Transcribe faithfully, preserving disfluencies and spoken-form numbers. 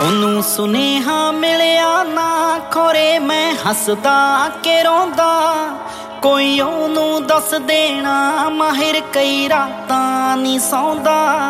ਉਹਨੂੰ ਸੁਨੇਹਾ ਮਿਲਿਆ ਨਾ ਖੋਰੇ ਮੈਂ ਹੱਸਦਾ ਕਿ ਰੋਂਦਾ, ਕੋਈ ਉਹਨੂੰ ਦੱਸ ਦੇਣਾ ਮਾਹਿਰ ਕਈ ਰਾਤਾਂ ਨਹੀਂ ਸੌਂਦਾ।